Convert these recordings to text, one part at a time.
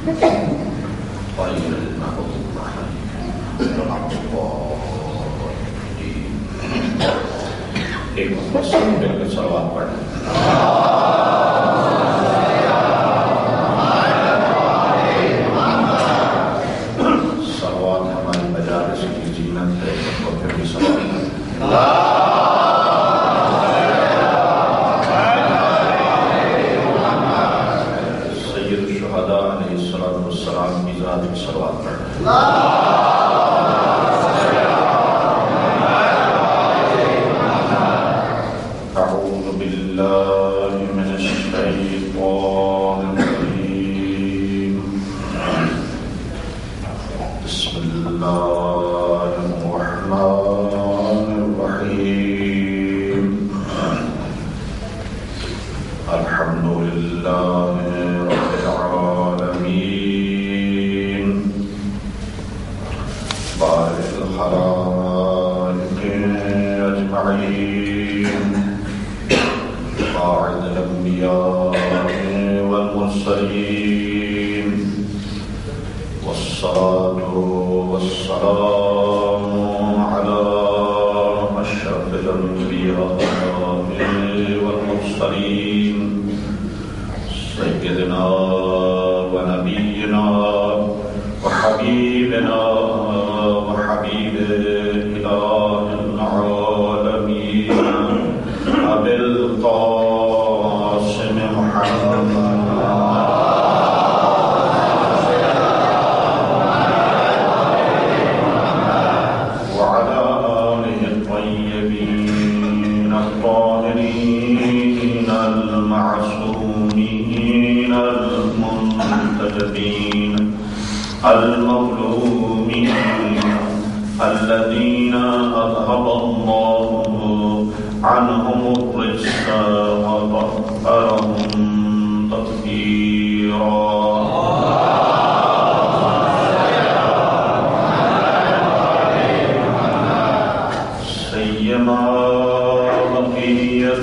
ایک مسلم مل کر صلوات پڑھیں. صلوات ہماری مجالس کی زینت ہے. اور پھر بھی صلوات سید الشہداء علیہ الصلوۃ والسلام کی ذات کی صلوات پڑھیں. الذين أذهب الله عنهم الرجس وطهرهم تطهيرا. سيما بقية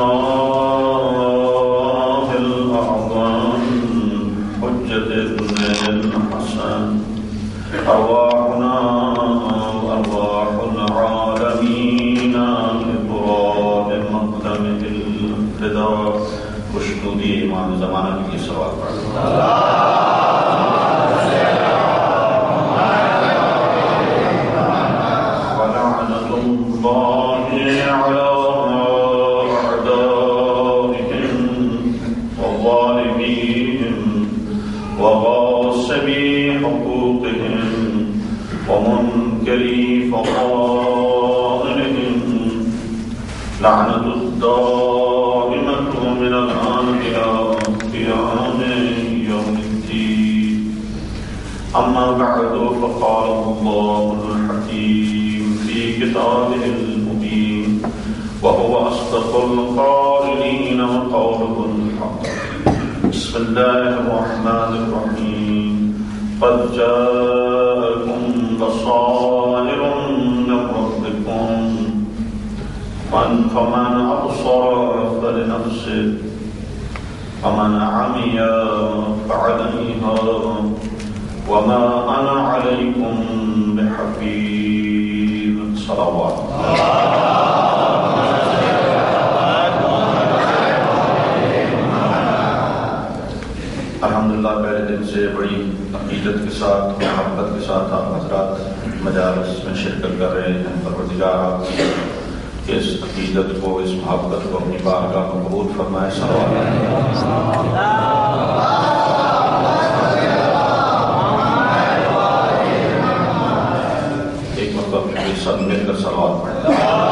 الله الأعظم حجة ابن الحسن أرواحنا وأرواح العالمين إبرام مقدم الابتداء خشنودی امام زمانہ کی صلوات پڑھیں. ولعنة الله على أعدائهم وظالميهم وغاصبي حقوقهم ومنكري فضائلهم لعنة الدائمة من الآن إلى قيام يوم الدين. أما بعد فقال الله الحكيم في كتابه المبين وهو أصدق القائلين وقوله الحق. بسم الله الرحمن الرحيم. قد جاءكم بصائر من ربكم فمن أبصر فلنفسه ومن عمي فعليها وما أنا عليكم بحفيظ. صلوات. الحمدللہ پہلے دن سے بڑی عقیدت کے ساتھ محبت کے ساتھ آپ حضرات مجالس میں شرکت کر رہے ہیں. پروردگار آپ کی اس عقیدت کو اس محبت کو اپنی بارگاہ میں قبول فرمائے. صلوات. ایک مرتبہ پھر سب مل کر صلوات پڑھیں.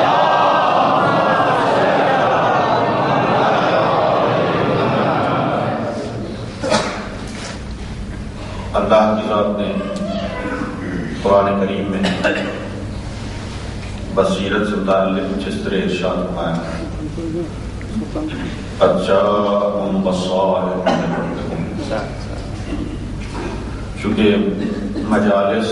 اللہ کی ذات نے قرآن کریم میں بصیرت سے متعلق جس طرح ارشاد فرمایا قد جاءكم بصائر من ربكم. چونکہ مجالس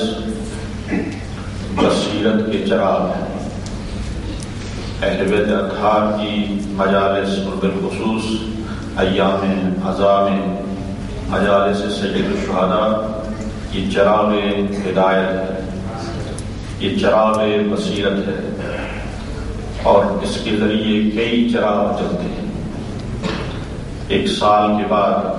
بصیرت کے چراغ ہیں. اہل بیت اطہار کی مجالس اور بالخصوص ایام عزا میں مجالس سید الشہداء یہ چراغ ہدایت ہے، یہ چراغ بصیرت ہے، اور اس کے ذریعے کئی چراغ جلتے ہیں۔ ایک سال کے بعد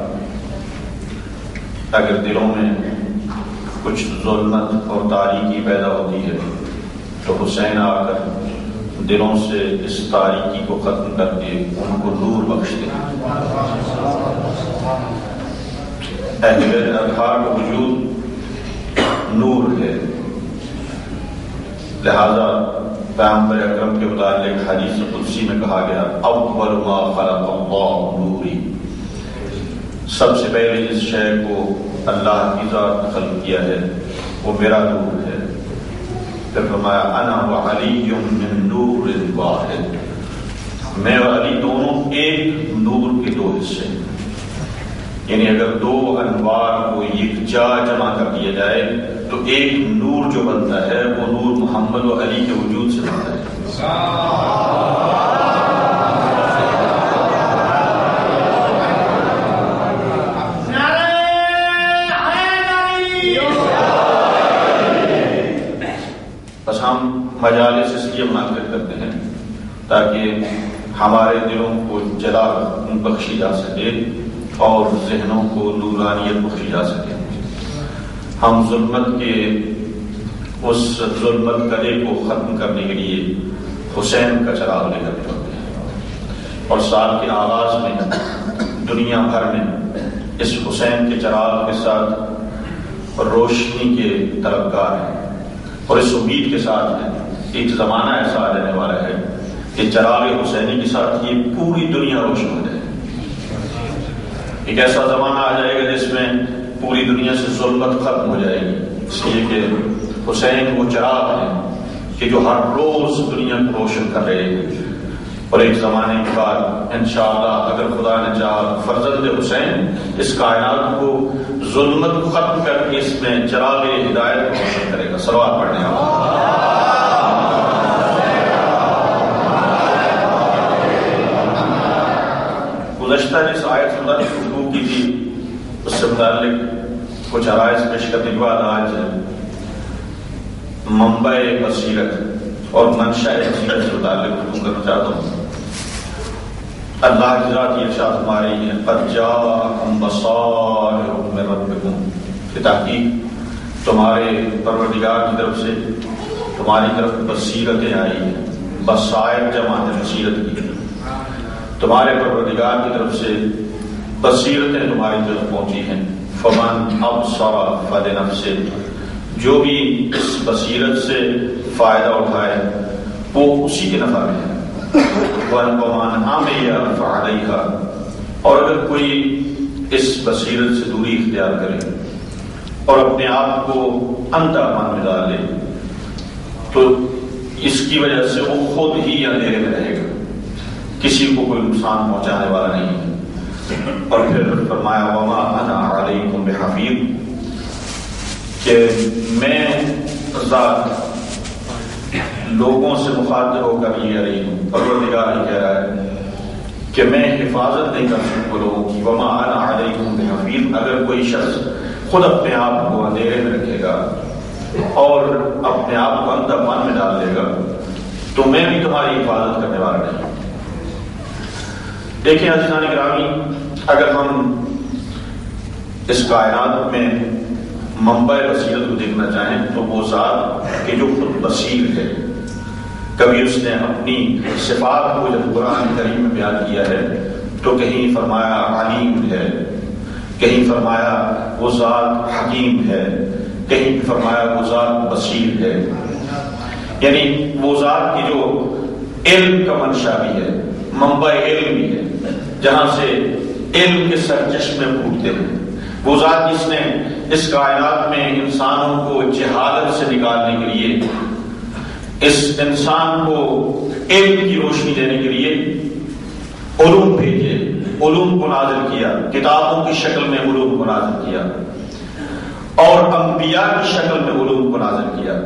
اگر دلوں میں کچھ ظلمت اور تاریکی پیدا ہوتی ہے تو حسین آ کر دلوں سے اس تاریکی کو ختم کر کے ان کو نور بخشتے ہیں۔ اہل ارحام کا وجود نور ہے، لہذا پیغمبر اکرم کے متعلق حدیث قدسی میں کہا گیا اول ما خلق اللہ نوری، سب سے پہلے جس شے کو اللہ کی ذات نے خلق کیا ہے وہ میرا نور ہے۔ پھر فرمایا انا وعلی من نور واحد، میں اور علی دونوں ایک نور کے دو حصے ہیں، یعنی اگر دو انوار کو یکجا جمع کر دیا جائے تو ایک نور جو بنتا ہے وہ نور محمد و علی کے وجود سے بنتا ہے۔ بس ہم مجالس اس لیے منعقد کرتے ہیں تاکہ ہمارے دلوں کو جلا بخشی جا سکے اور ذہنوں کو نورانیت بخشی جا سکے۔ ہم ظلمت کے اس ظلمت کدے کو ختم کرنے کے لیے حسین کا چراغ لے کر چلتے ہیں، اور سال کے آغاز میں دنیا بھر میں اس حسین کے چراغ کے ساتھ روشنی کے طلبگار ہیں، اور اس امید کے ساتھ ہیں ایک زمانہ ایسا آ جانے والا ہے کہ چراغ حسینی کے ساتھ یہ پوری دنیا روشن ہو جائے۔ ایک ایسا زمانہ آ جائے گا جس میں پوری دنیا سے ظلمت ختم ہو جائے گی، اس لیے کہ حسین وہ چراغ ہیں کہ جو ہر روز دنیا کو روشن کر رہے ہیں۔ اور ایک زمانے کے بعد انشاءاللہ اگر خدا نے چاہا فرزند حسین اس کائنات کو ظلمت کو ختم کر کے اس میں چراغ ہدایت کو روشن کرے گا۔ صلوات پڑھنے گزشتہ جس آیت سے متعلق گفتگو کی تھی اس سے متعلق کچھ عرائض پیش کرنے کے بعد آج منبع بصیرت اور منشأ بصیرت سے متعلق گفتگو کرنا چاہتا ہوں۔ اللہ کی ذات یہ ارشاد فرما رہی ہے قد جاءکم بصائر من ربکم، کہ تحقیق تمہارے پروردگار کی طرف سے تمہاری طرف بصیرتیں آئی ہیں۔ بصائر جمع ہے بصیرت کی، تمہارے پروردگار کی طرف سے بصیرتیں تمہاری طرف پہنچی ہیں۔ فمن ابصر فلنفسہ، جو بھی اس بصیرت سے فائدہ اٹھائے وہ اسی کے نفع میں ہے۔ ومن عمی فعلیہا، اور اگر کوئی اس بصیرت سے دوری اختیار کرے اور اپنے آپ کو اندھا من میں ڈال لے تو اس کی وجہ سے وہ خود ہی اندھیرے میں رہے گا، کسی کو کوئی نقصان پہنچانے والا نہیں ہے۔ اور پھر فرمایا وما انا علیکم بحفیظ، کہ میں ذات لوگوں سے مخاطب ہو کر یہ رہی ہوں، پروردگار ہی کہہ رہا ہے کہ میں حفاظت نہیں کر سکتا لوگوں کی۔ وما انا علیکم بحفیظ، اگر کوئی شخص خود اپنے آپ کو اندھیرے میں رکھے گا اور اپنے آپ کو اندھا من میں ڈال لے گا تو میں بھی تمہاری حفاظت کرنے والا نہیں۔ دیکھیں عزیزان گرامی، اگر ہم اس کائنات میں منبع بصیرت کو دیکھنا چاہیں تو وہ ذات کہ جو خود بصیر ہے، کبھی اس نے اپنی صفات کو جب قرآن کریم میں بیان کیا ہے تو کہیں فرمایا علیم ہے، کہیں فرمایا وہ ذات حکیم ہے، کہیں فرمایا وہ ذات بصیر ہے، یعنی وہ ذات کی جو علم کا منشا بھی ہے، منبع علم بھی ہے، جہاں سے علم کے سرچشمے پھوٹتے ہیں، وہ ذات جس نے اس کائنات میں انسانوں کو جہالت سے نکالنے کے لیے، اس انسان کو علم کی روشنی دینے کے لیے علوم بھیجے، علوم کو نازل کیا، کتابوں کی شکل میں علوم کو نازل کیا اور انبیاء کی شکل میں علوم کو نازل کیا۔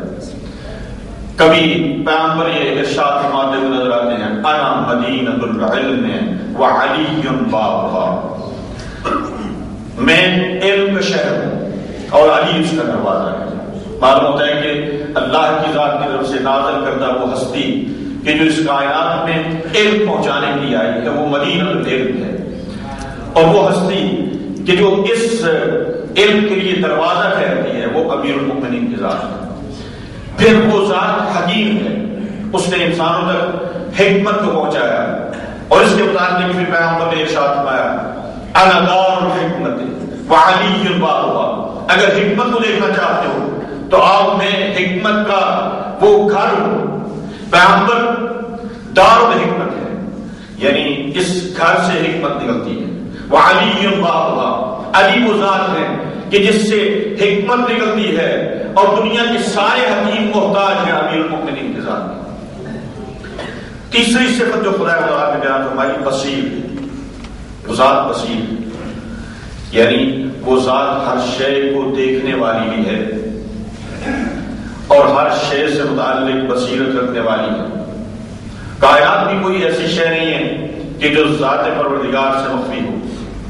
کبھی پیغمبر یہ ارشاد فرماتے ہوئے نظر آتے ہیں انا مدینۃ العلم وعلی بابھا، میں علم کا شہر ہوں اور علی اس کا دروازہ ہے. معلوم ہوتا ہے کہ اللہ کی ذات کی طرف سے نازل کردہ وہ ہستی کہ جو اس کائنات میں علم پہنچانے کے لیے آئی ہے وہ مدینہ العلم ہے. اور وہ ہستی کہ جو اس علم کے لیے دروازہ ٹھہرتی ہے وہ امیر المؤمنین کی ذات ہے. پھر وہ ذات حکیم ہے، اس نے انسانوں تک حکمت کو پہنچایا. اور اس کے متعلق بھی پیغمبر نے ارشاد فرمایا انا دار الحکمت وعلی بابها. اگر حکمت کو دیکھنا چاہتے ہو تو آپ میں حکمت کا وہ گھر ہو. پیغمبر دار الحکمت ہے، یعنی اس گھر سے حکمت نکلتی ہے. وعلی بابها، علی وہ ذات ہے کہ جس سے حکمت نکلتی ہے اور دنیا کے سارے حکیم محتاج ہیں امیر المؤمنین کے ذات. تیسری صفت جو خدا تعالیٰ نے بیان فرمائی بصیر، وہ ذات بصیر، یعنی وہ ذات ہر شے کو دیکھنے والی بھی ہے اور ہر شے سے متعلق بصیرت رکھنے والی ہے. کائنات بھی کوئی ایسی شے نہیں ہے کہ جو ذات پروردگار سے مخفی ہو.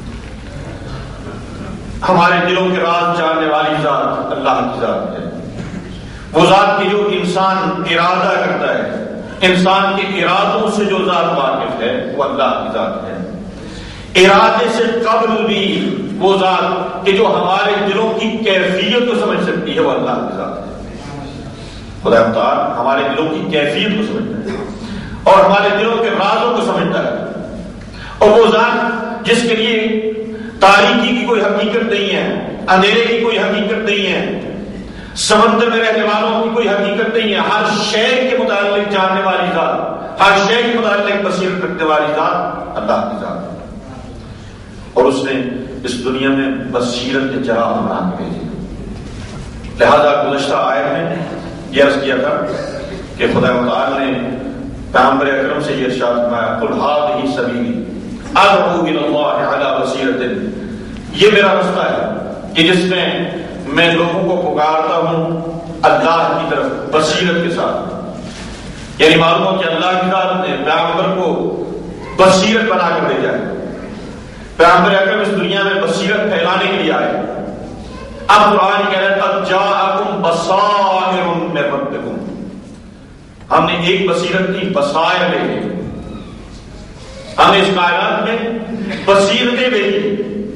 ہمارے دلوں کے راز جاننے والی ذات اللہ کی ذات ہے. وہ ذات کی جو انسان ارادہ کرتا ہے، انسان کے ارادوں سے جو ذات واقف ہے وہ اللہ کی ذات ہے. ارادے سے قبل بھی وہ ذات کہ جو ہمارے دلوں کی کیفیت کو سمجھ سکتی ہے وہ اللہ کی ذات ہے. خدا متعال ہمارے دلوں کی کیفیت کو سمجھتا ہے اور ہمارے دلوں کے رازوں کو سمجھتا ہے. اور وہ ذات جس کے لیے تاریکی کی کوئی حقیقت نہیں ہے، اندھیرے کی کوئی حقیقت نہیں ہے، سمندر میں رہنے والوں کی کوئی حقیقت نہیں ہے. ہر شے کے متعلق جاننے والی ذات، ہر شے کے متعلق بصیرت رکھنے والی ذات اللہ کی ذات ہے. اور اس نے اس دنیا میں بصیرت کے چراغ بنا کے بھیجے. لہذا گزشتہ آیت میں یہ عرض کیا تھا کہ خدا متعال نے پیغمبر اکرم سے یہ ارشاد فرمایا قل هذه سبیلی ادعو الی اللہ علی بصیرۃ، یہ میرا رستہ ہے کہ جس میں لوگوں کو پکارتا ہوں اللہ کی طرف بصیرت کے ساتھ. یعنی معلوم ہو کہ اللہ کی ذات نے پیغمبر کو بصیرت بنا کر بھیجا ہے. پیغمبر اکرم اس دنیا میں بصیرت پھیلانے کے لیے آئے. اب قرآن کہہ رہا ہے قد جاءکم بصائر من ربکم، ہم نے ایک بصیرت کی بصائر بھیجی، ہم نے اس کائنات میں بصیرتیں بھیجی.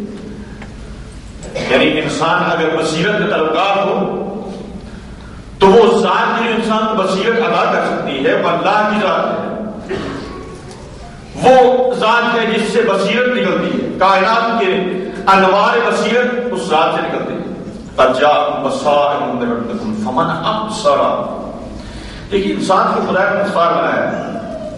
یعنی انسان اگر بصیرت کا طلبگار ہو تو وہ ذات جو انسان کو بصیرت عطا کر سکتی ہے وہ اللہ کی ذات ہے. وہ ذات ہے جس سے بصیرت نکلتی ہے. کائنات کے انوار بصیرت اس ذات سے نکلتی ہے. قد جاءکم بصائر من ربکم فمن ابصر. دیکھیے انسان کو خدا نے مختار بنایا ہے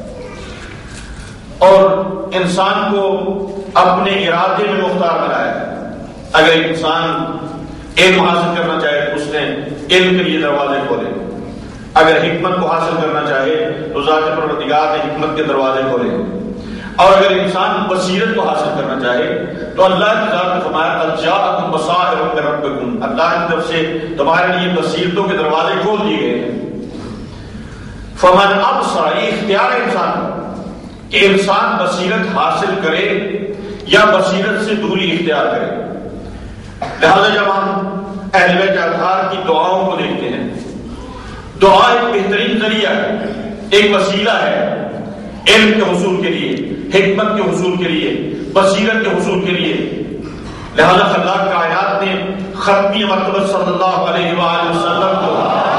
اور انسان کو اپنے ارادے میں مختار بنایا ہے. اگر انسان علم حاصل کرنا چاہے تو اس نے علم کے لیے دروازے کھولے. اگر حکمت کو حاصل کرنا چاہے تو ذات پروردگار نے حکمت کے دروازے کھولے. اور اگر انسان بصیرت کو حاصل کرنا چاہے تو اللہ کی ذات نے فرمایا قد جاءکم بصائر من ربکم، اللہ کی طرف سے تمہارے لیے بصیرتوں کے دروازے کھول دیے گئے ہیں. فمن ابصر، یہ اختیار ہے انسان کہ انسان بصیرت حاصل کرے یا بصیرت سے دوری اختیار کرے. لہذا جب ہم اہل بیت اطہار کی دعاؤں کو دیکھتے ہیں، دعا ایک بہترین ذریعہ ہے، ایک وسیلہ ہے علم کے حصول کے لیے، حکمت کے حصول کے لیے، بصیرت کے حصول کے لیے. لہذا خلاق کائنات نے ختمی مرتبہ صلی اللہ علیہ وآلہ وسلم کو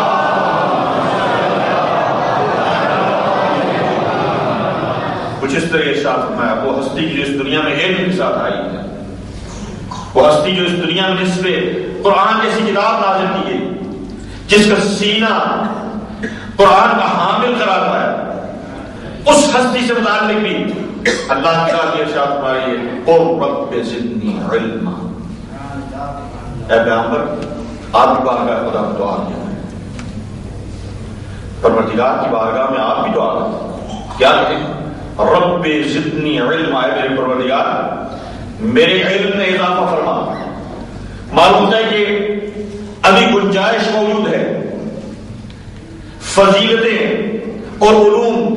کچھ اس طرح ارشاد فرمایا وہ ہستی جو اس دنیا میں علم کے ساتھ آئی ہے، وہ ہستی جو اس دنیا میں جس پہ قرآن جیسی کتاب نازل کی گئی، جس کا سینہ قرآن کا حامل قرار پایا، اس ہستی سے متعلق بھی اللہ کی ذات ارشاد فرمائی ہے قل رب زدنی علما. اے پیغمبر آپ کی بارگاہ خدا میں دعا کیا ہے، پروردگار کی بارگاہ میں آپ بھی دعا کریں. کیا کہیں؟ رب زدنی علما، اے میرے پروردگار میرے علم میں اضافہ فرما. معلوم ہوتا ہے کہ ابھی گنجائش موجود ہے، فضیلتیں اور علوم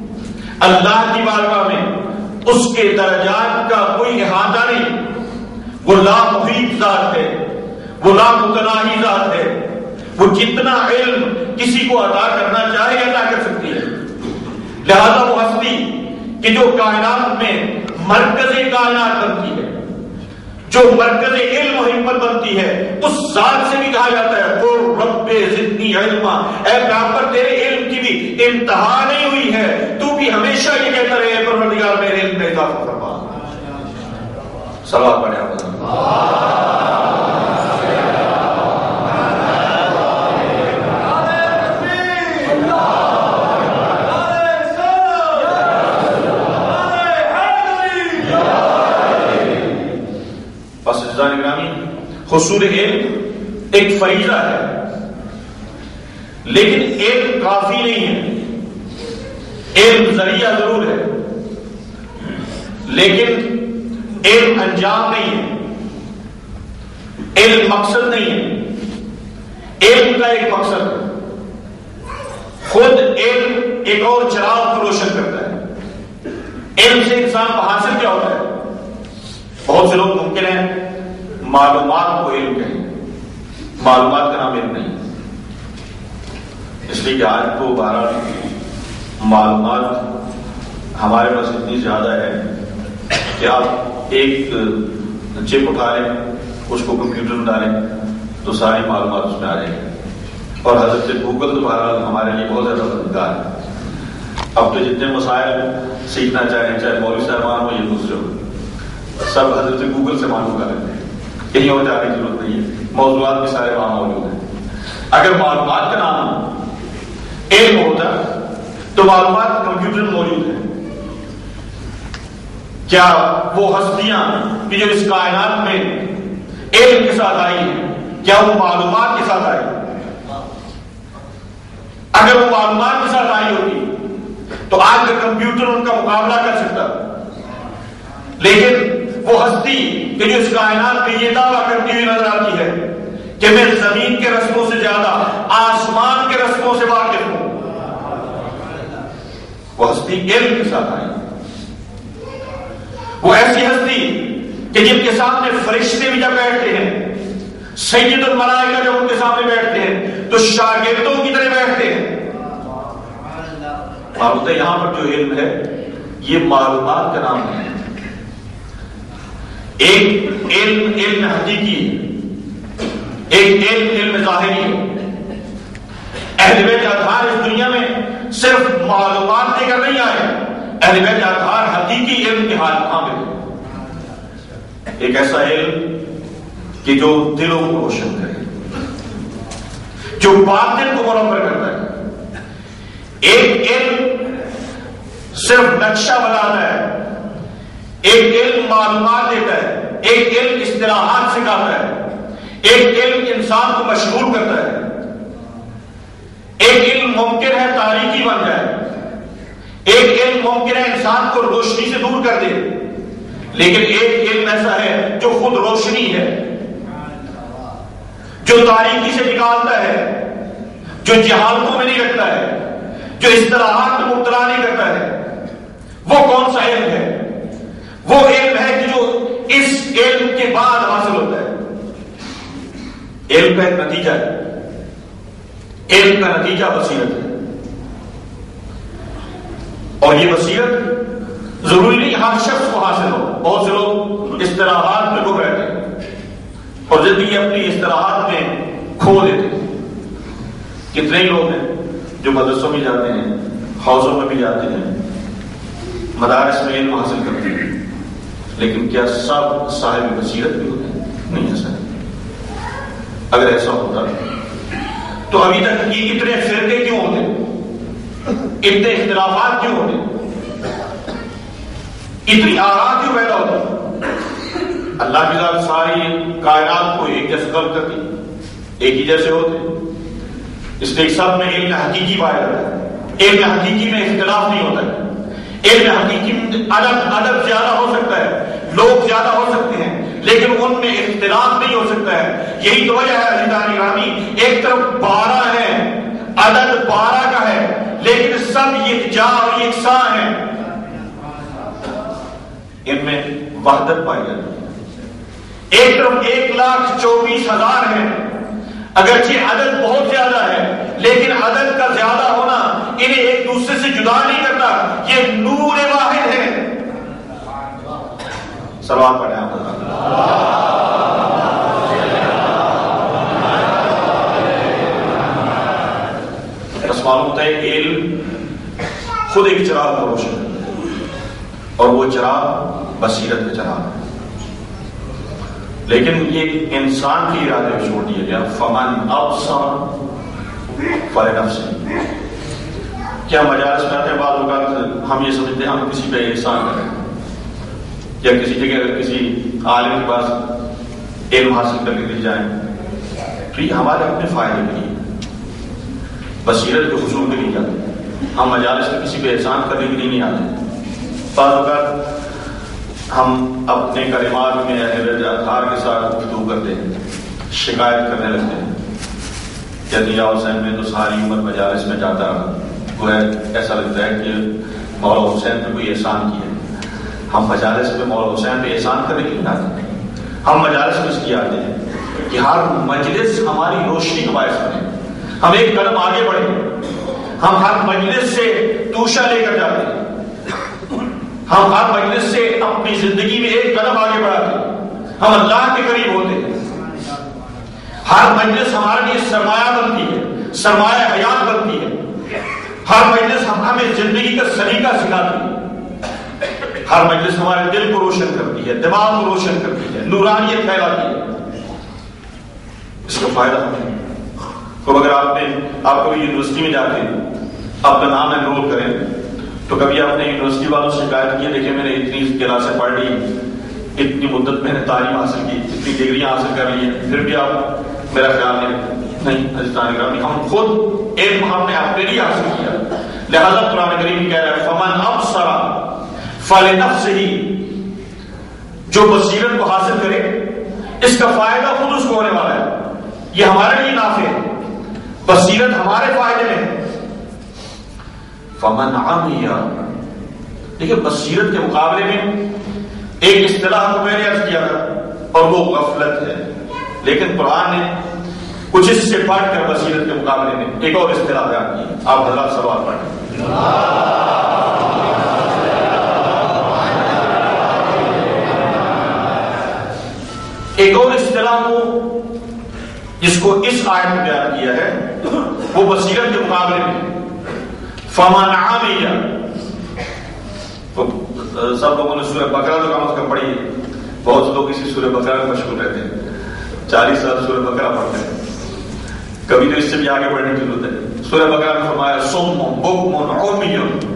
اللہ کی بارگاہ میں اس کے درجات کا کوئی احاطہ نہیں، وہ لامحیط ذات ہے، وہ لامتناہی ذات ہے، وہ جتنا علم کسی کو عطا کرنا چاہے عطا کر سکتی ہے۔ لہذا وہ ہستی کہ جو کائنات میں مرکز کائنات بنتی ہے، جو مرکز علم و حکمت بنتی ہے، اس ذات سے بھی کہا جاتا ہے قل رب زدنی علما، اے پیغمبر تیرے علم کی بھی انتہا نہیں ہوئی ہے، تو بھی ہمیشہ یہ کہتا رہے پروردگار میرے علم میں اضافہ فرما۔ صلوات پڑھیں آپ۔ حصول علم ایک فریضہ ہے، لیکن علم کافی نہیں ہے۔ علم ذریعہ ضرور ہے، لیکن علم انجام نہیں ہے، علم مقصد نہیں ہے۔ علم کا ایک مقصد ہے، خود علم ایک اور چراغ کو روشن کرتا ہے۔ علم سے انسان کو حاصل کیا ہوتا ہے؟ بہت سے لوگ ممکن ہیں معلومات کو علم کہیں، معلومات کا نام علم نہیں، اس لیے کہ آج تو بہرحال معلومات ہمارے پاس اتنی زیادہ ہے کہ آپ ایک چپ اٹھا لیں، اس کو کمپیوٹر میں ڈالیں تو ساری معلومات اس میں آ جائیں گی۔ اور حضرت گوگل تو بہرحال ہمارے لیے بہت زیادہ مددگار ہے۔ اب تو جتنے مسائل سیکھنا چاہیں، چاہے مولوی صاحبان ہو یا دوسرے ہو، سب حضرت گوگل سے معلوم کر لیتے ہیں، کہیں اور جانے کی ضرورت نہیں ہے، موضوعات بھی سارے وہاں موجود ہیں۔ اگر معلومات کا نام علم ہوتا تو معلومات کمپیوٹر میں موجود ہیں۔ کیا وہ ہستیاں کہ جو اس کائنات میں علم کے ساتھ آئی ہیں، کیا وہ معلومات کے ساتھ آئی؟ اگر وہ معلومات کے ساتھ آئی ہوتی تو آج کا کمپیوٹر ان کا مقابلہ کر سکتا، لیکن وہ ہستی کہ جو اس کائنات میں یہ دعویٰ کرتی ہوئی نظر آتی ہے کہ میں زمین کے رسموں سے زیادہ آسمان کے رسموں سے واقف ہوں، وہ ہستی علم کے ساتھ آئی۔ وہ ایسی ہستی کہ جن کے سامنے فرشتے بھی جب بیٹھتے ہیں، سید الملائکہ جب ان کے سامنے بیٹھتے ہیں تو شاگردوں کی طرح بیٹھتے ہیں۔ معلوم ہے یہاں پر جو علم ہے یہ معلومات کا نام ہے۔ ایک علم حقیقی ہے، ایک علم ظاہری ہے۔ اہل بیت اطہار اس دنیا میں صرف معلومات دے کر نہیں آئے، اہل بیت اطہار حقیقی علم کے حامل ہے۔ ایک ایسا علم کہ جو دلوں کو روشن کرے، جو باطن کو منور کرتا ہے۔ ایک علم صرف نقشہ بناتا ہے، ایک علم معلومات دیتا ہے، ایک علم اصطلاحات سکھاتا ہے، ایک علم انسان کو مشغول کرتا ہے۔ ایک علم ممکن ہے تاریکی بن جائے، ایک علم ممکن ہے انسان کو روشنی سے دور کر دے، لیکن ایک علم ایسا ہے جو خود روشنی ہے، جو تاریکی سے نکالتا ہے، جو جہالتوں میں نہیں رکھتا ہے، جو اصطلاحات میں مبتلا نہیں کرتا ہے۔ وہ کون سا علم ہے؟ وہ علم ہے کہ جو اس علم کے بعد حاصل ہوتا ہے۔ علم کا ایک نتیجہ ہے، علم کا نتیجہ بصیرت ہے، اور یہ بصیرت ضروری نہیں ہر شخص کو حاصل ہو۔ بہت سے لوگ اصطلاحات میں گم رہتے ہیں اور زندگی اپنی اصطلاحات میں کھو دیتے ہیں۔ کتنے ہی لوگ ہیں جو مدرسوں میں جاتے ہیں، حوضوں میں بھی جاتے ہیں، مدارس میں علم حاصل کرتے ہیں، لیکن کیا سب صاحب بصیرت بھی ہوتے ہیں؟ نہیں ایسا نہیں۔ اگر ایسا ہوتا تو ابھی تک یہ اتنے فرقے کیوں ہوتے، اتنے اختلافات کیوں ہوتے، اتنی آراء کیوں پیدا ہوتی؟ اللہ کی ذات ساری کائنات کو ایک جیسے خلق کرتی، ایک ہی جیسے ہوتے، اس لیے سب میں علم حقیقی پایا جاتا ہے۔ علم حقیقی میں اختلاف نہیں ہوتا ہے۔ علم حقیقی میں ادب زیادہ ہو سکتا ہے، لوگ زیادہ ہو سکتے ہیں، لیکن ان میں اختلاف نہیں ہو سکتا ہے۔ یہی تو وجہ ہے عزیزان گرامی، ایک طرف 12 ہے، عدد 12 کا ہے، لیکن سب یکجا اور یکساں ہیں، ان میں وحدت پائی جاتی ہے۔ ایک طرف 1,24,000 ہیں، اگرچہ عدد بہت زیادہ ہے لیکن عدد کا زیادہ ہونا انہیں ایک دوسرے سے جدا نہیں کرتا، یہ نور واحد ہے۔ صلوات پڑھیں آپ حضرات۔ بس معلوم ہوتا ہے علم خود ایک چراغ کو روشن ہے اور وہ چراغ بصیرت کا چراغ ہے، لیکن یہ انسان کے ارادے کو چھوڑ دیا گیا۔ فمن ابصر فلنفسہ۔ کیا مجالس میں آتے ہیں بعض اوقات ہم یہ سمجھتے ہیں ہم کسی پہ احسان کریں یا کسی جگہ اگر کسی عالم کے پاس علم حاصل کر کے گر جائیں تو یہ ہمارے اپنے فائدے کے لیے، بصیرت کے حصول کے لیے جاتے ہیں۔ ہم مجالس میں کسی پہ احسان کرنے کے لیے نہیں آتے۔ بعض اوقات ہم اپنے کلمات میں اظہار کے ساتھ گفتگو کرتے ہیں، شکایت کرنے لگتے ہیں کہ دیا حسین میں تو ساری عمر مجالس میں جاتا رہا، گویا ایسا لگتا ہے کہ مولا حسین پہ کوئی احسان کیا ہے۔ ہم مجالس میں مولا حسین پہ احسان کرنے کے لیے آتے ہیں، ہم مجالس میں اس لیے آتے ہیں کہ ہر مجلس ہماری روشنی کا باعث بنے، ہم ایک قدم آگے بڑھیں، ہم ہر مجلس سے توشہ لے کر جاتے ہیں، ہم ہر مجلس سے اپنی زندگی میں ایک قدم آگے بڑھاتے ہیں، ہم اللہ کے قریب ہوتے ہیں۔ ہر مجلس ہمارے لیے سرمایہ بنتی ہے، سرمایہ حیات بنتی ہے۔ ہر مجلس ہمیں زندگی کا سلیقہ سکھاتی ہے، ہر مجلس ہمارے دل کو روشن کرتی ہے، دماغ کو روشن کرتی ہے، نورانیت پھیلاتی ہے۔ اس کا فائدہ ہمیں تو اگر آپ کبھی یونیورسٹی میں جا کے اپنا نام انرول کریں تو کبھی آپ نے یونیورسٹی والوں سے شکایت کی دیکھیں میں نے اتنی کلاسیں پڑھ لی، اتنی مدت میں نے تعلیم حاصل کی، اتنی ڈگریاں حاصل کر لی ہیں، پھر بھی آپ میرا خیال نہیں عزیزان گرامی، ہم خود علم ہم نے اپنے لیے حاصل کیا، لہذا قرآن کریم کہہ رہا ہے فمن ابصر فلنفسہ، جو بصیرت کو حاصل کرے اس کا فائدہ خود اس کو ہونے والا ہے، یہ ہمارے لیے نافع ہے، بصیرت ہمارے فائدے میں ہے۔ فمن عمی، دیکھیں بصیرت کے مقابلے میں ایک اصطلاح کو میں نے عرض کیا تھا اور وہ غفلت ہے، لیکن قرآن نے کچھ اس سے پڑھ کر بصیرت کے مقابلے میں ایک اور اصطلاح بیان کی۔ آپ حضرات سوال پڑھیں۔ ایک اور اصطلاح کو جس کو اس آیت میں بیان کیا ہے وہ بصیرت کے مقابلے میں فمن عمی، سب لوگوں نے سورہ بقرہ تو کم از کم پڑھی ہے، بہت سے لوگ اسی سورہ بقرہ میں مشغول رہتے ہیں، 40 سال سورہ بقرہ پڑھتے ہیں، کبھی تو اس سے بھی آگے بڑھنے کی ضرورت ہے۔ سورہ بقرہ میں فرمایا صم بکم عمی،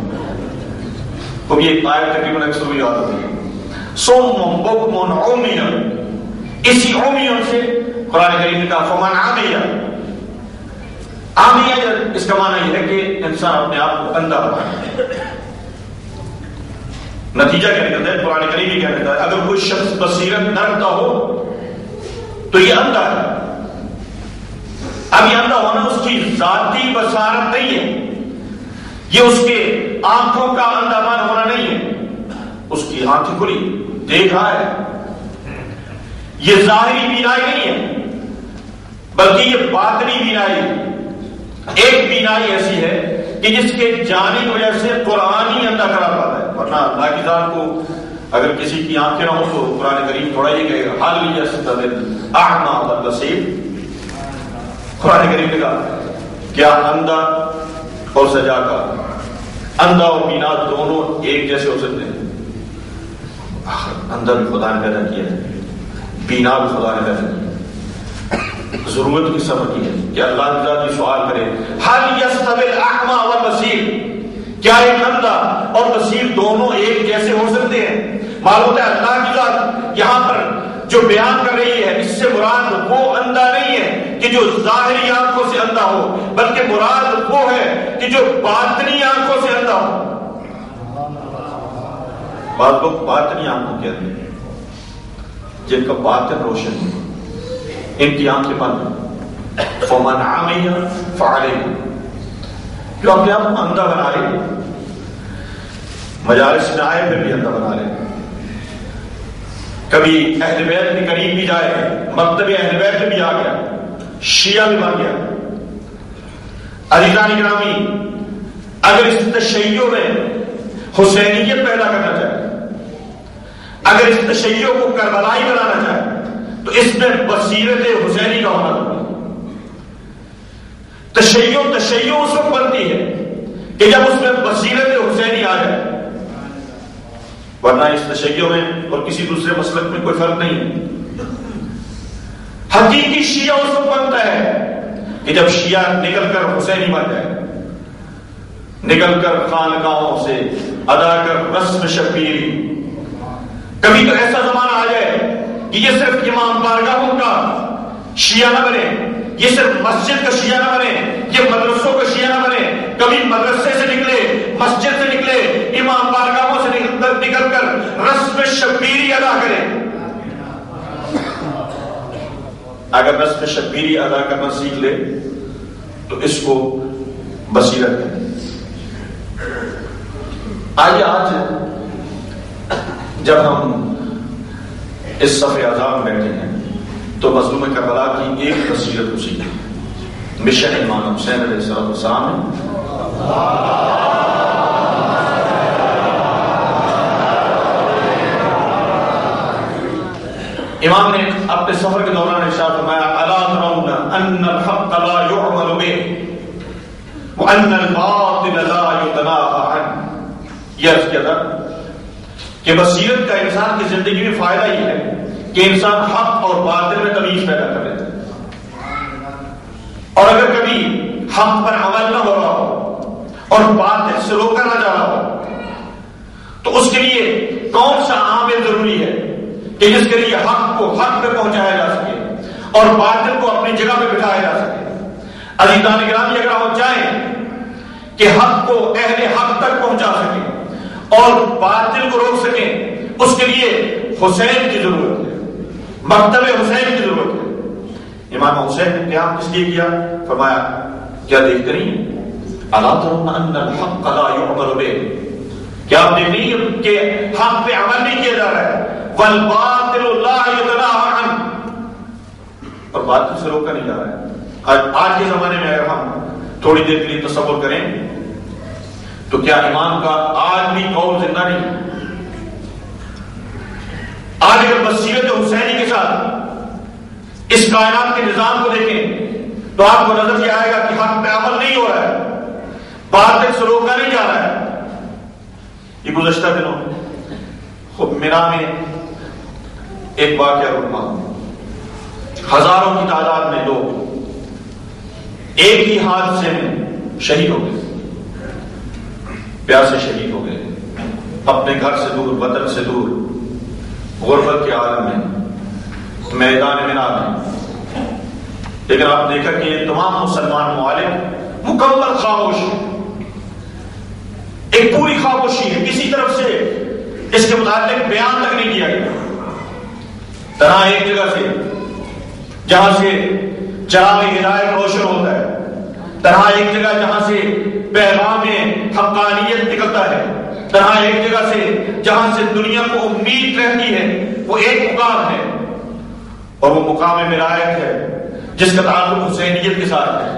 یہ ایک آیت تقریباً اکثر بھی یاد ہوتی ہے، صم بکم عمی، اسی عمی سے قرآن کریم نے کہا فمن عمی، عامیہ اس کا معنی یہ ہے کہ انسان اپنے آپ کو اندھا بنائے۔ نتیجہ کیا نکلتا ہے؟ قرآن کریم بھی کیا کہتا ہے اگر کوئی شخص بصیرت نہ رکھتا ہو تو یہ اندھا ہے۔ اب یہ اندھا ہونا اس کی ذاتی بصارت نہیں ہے، یہ اس کے آنکھوں کا اندھا من ہونا نہیں ہے، اس کی آنکھیں کھلی دیکھ رہا ہے، یہ ظاہری بینائی نہیں ہے بلکہ یہ باطنی بینائی ہے۔ ایک بینائی ایسی ہے کہ جس کے جانے کی وجہ سے قرآن ہی اندھا کرا پاتا ہے، ورنہ اللہ کی ذات کو اگر کسی کی آنکھیں نہ ہو تو قرآن کریم تھوڑا یہ کہے گا حل یستوی الاعمی والبصیر۔ قرآن کریم نے کہا کیا اندھا اور سجا کا، اندھا اور بینا دونوں ایک جیسے ہو سکتے ہیں؟ اندھا بھی خدا نے پیدا کیا ہے، بینا بھی خدا نے پیدا کیا، ضرورت کی سبب کی ہے کہ اللہ کی ذات یہ سوال کرے حل یستوی الاعمی والبصیر، کیا ایک اندھا اور بصیر دونوں ایک جیسے ہو سکتے ہیں؟ معلوم ہے اللہ کی ذات یہاں پر جو بیان کر رہی ہے اس سے مراد وہ اندھا نہیں ہے کہ جو ظاہری آنکھوں سے اندھا ہو، بلکہ مراد وہ ہے کہ جو باطنی آنکھوں سے اندھا ہو۔ بعض لوگ باطنی آنکھوں کہتے ہیں جن کا باطن روشن ہے، ان کی آنکھیں بند، فمن عمی فعلیہ، جو اپنے آپ کو اندھا بنا لے، مجالس میں آئے پھر بھی اندھا بنا لے، کبھی اہل بیت کے قریب بھی جائے، مکتب اہل بیت میں بھی آ گیا، شیعہ بھی بن گیا۔ عزیزان گرامی، اگر اس تشیع میں حسینیت پیدا کرنا چاہے، اگر اس تشیع کو کربلائی بنانا چاہے تو اس میں بصیرت حسینی کا ہونا ضروری ہے۔ تشیع اس وقت بنتی ہے کہ جب اس میں بصیرت حسینی آ جائے، ورنہ اس تشیع میں اور کسی دوسرے مسلک میں کوئی فرق نہیں ہے۔ حقیقی شیعہ اس وقت بنتا ہے کہ جب شیعہ نکل کر حسینی بن جائے، نکل کر خانقاہوں سے ادا کر رسم شبیری۔ کبھی تو ایسا زمانہ آ جائے کہ یہ صرف امام بارگاہوں کا شیعہ نہ بنے، یہ صرف مسجد کا شیعہ نہ بنے، یہ مدرسوں کا شیعہ نہ بنے، کبھی مدرسے سے نکلے، مسجد سے نکلے، امام بارگاہوں سے نکل کر رسم شبیری ادا کرے۔ اگر رسم شبیری ادا کرنا سیکھ لے تو اس کو بصیرت ہے۔ آئیے آج جب ہم اس صف اعظم میں بیٹھے ہیں تو مظلوم کربلا کی ایک بصیرت کو سیکھیں۔ مشن امام حسین علیہ السلام امام نے اپنے سفر کے دوران ارشاد فرمایا، الا ترون ان الحق لا يعمل به وان الباطل لا يتناهى عنه۔ یہ عرض کیا تھا کہ بصیرت کا انسان کی زندگی میں فائدہ یہ ہے کہ انسان حق اور باطل میں تمیز پیدا کر لیتا ہے، اور اگر کبھی حق پر عمل نہ ہو رہا ہو اور باطل سے روکا نہ جا رہا ہو تو اس کے لیے کون سا عامل ضروری ہے کہ جس کے لیے حق کو حق پہ پہنچایا جا سکے اور باطل کو اپنی جگہ پہ بٹھایا جا سکے۔ عزیزان گرامی، اگر ہم چاہیں کہ حق کو اہل حق تک پہنچا سکیں اور باطل کو روک سکیں، اس کے لیے حسین کی ضرورت ہے، مکتب حسین کی ضرورت ہے۔ امام حسین نے قیام کس لیے کیا؟ فرمایا کیا دیکھتے نہیں، الا ترون ان الحق لا يعمل به، کیا آپ دیکھ نہیں کہ حق پہ عمل نہیں کیا جا رہا ہے، والباطل لا يتناهى عنه، اور باطل سے روکا نہیں جا رہا ہے۔ آج کے زمانے میں اگر ہم تھوڑی دیر کے لیے تصور کریں تو کیا امام کا آج بھی قول زندہ نہیں؟ آج اگر بصیرت حسینی کے ساتھ اس کائنات کے نظام کو دیکھیں تو آپ کو نظر یہ آئے گا کہ حق پہ عمل نہیں ہو رہا ہے، باطل سے روکا نہیں جا رہا ہے۔ یہ گزشتہ دنوں خود مینا میں ایک واقعہ رکا، ہزاروں کی تعداد میں لوگ ایک ہی حادثے میں شہید ہو گئے، پیاسے شہید ہو گئے، اپنے گھر سے دور، وطن سے دور، غربت کے عالم میں، میدان مینا میں۔ لیکن آپ دیکھا کہ یہ تمام مسلمان ممالک مکمل خاموش ہیں، ایک پوری خاموشی ہے، کسی طرف سے اس کے متعلق بیان تک نہیں کیا گیا۔ طرح ایک جگہ سے جہاں سے چراغ ہدایت روشن ہوتا ہے، طرح ایک جگہ جہاں سے پیغام حقانیت نکلتا ہے، طرح ایک جگہ سے جہاں سے دنیا کو امید رہتی ہے، وہ ایک مقام ہے اور وہ مقام ولایت ہے جس کا تعلق حسینیت کے ساتھ ہے۔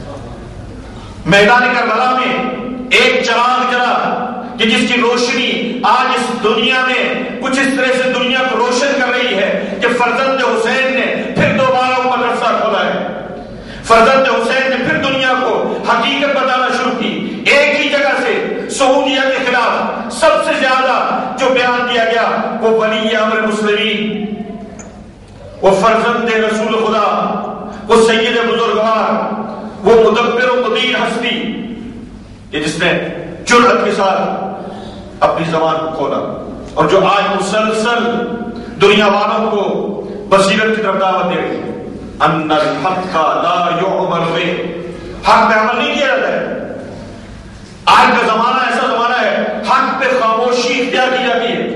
میدان کربلا میں ایک چراغ جلا کہ جس کی روشنی آج اس دنیا میں کچھ اس طرح سے دنیا کو روشن کر رہی ہے کہ فرزند حسین نے پھر دوبارہ وہ مدرسہ کھولا ہے، فرزند حسین نے پھر دنیا کو حقیقت بتانا شروع کی۔ ایک ہی جگہ سے سعودیہ کے خلاف سب سے زیادہ جو بیان دیا گیا وہ ولی امر مسلمین، وہ فرزند رسول خدا، وہ سید بزرگوار، وہ مدبر و مدیر ہستی کہ جس نے جرأت کے ساتھ اپنی زبان کو کھولا اور جو آج مسلسل دنیا والوں کو بصیرت کی طرف دعوت دے رہی ہے۔ ان الحق لا يعمل به، حق پہ عمل نہیں کیا جاتا ہے۔ آج کا زمانہ ایسا زمانہ ہے حق پہ خاموشی اختیار کی جاتی ہے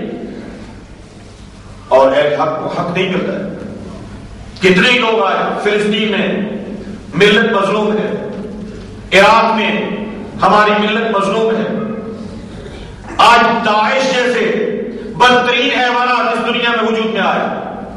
اور اہل حق کو حق نہیں ملتا ہے۔ کتنے لوگ آئے فلسطین میں ملت مظلوم ہے، عراق میں ہماری ملت مظلوم ہے، آج داعش جیسے بدترین حیوانات اس دنیا میں وجود میں آیا.